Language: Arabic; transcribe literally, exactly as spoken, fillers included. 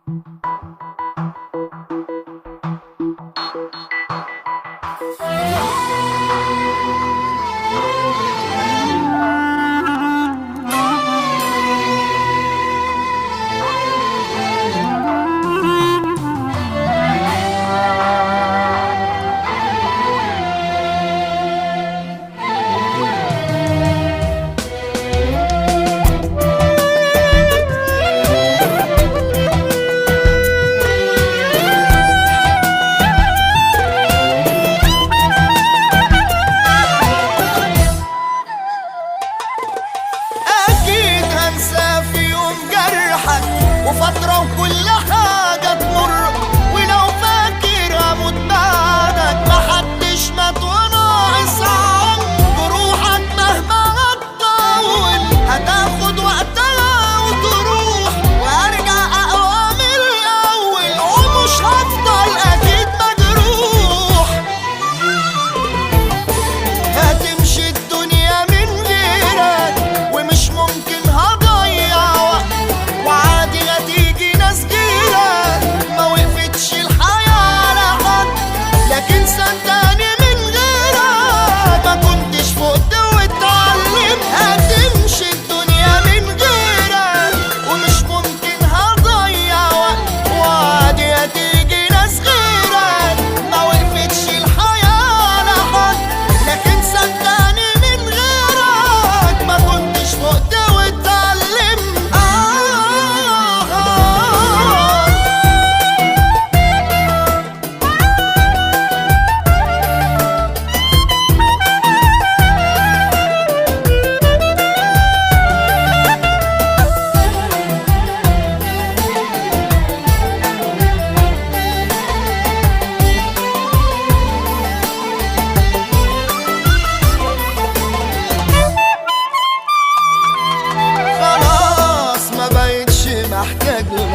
وفترة وكل حاجة تمر، ولو فاكر هموت بعدك محدش مات وناقص عمر. جروحك مهما هتطول هتاخد وقتها وتروح، وارجع اقوى من الاول ومش هفضل اكيد مجروح. هتمشي الدنيا من غيرك ومش ممكن هضيع وقت، وعادي هتيجي ناس جيرك ما وقفتش الحياة على حد. لكن صدقني من غيرك ما كنتش فقت واتعلمت. هتمشي الدنيا من غيرك ومش ممكن هضيع وقت، وعادي هتيجي ناس غيرك ما وقفتش الحياة على حد. لكن صدقني من غيرك ما كنتش فقت واتعلمت. آه آه خلاص ما بقتش محتاج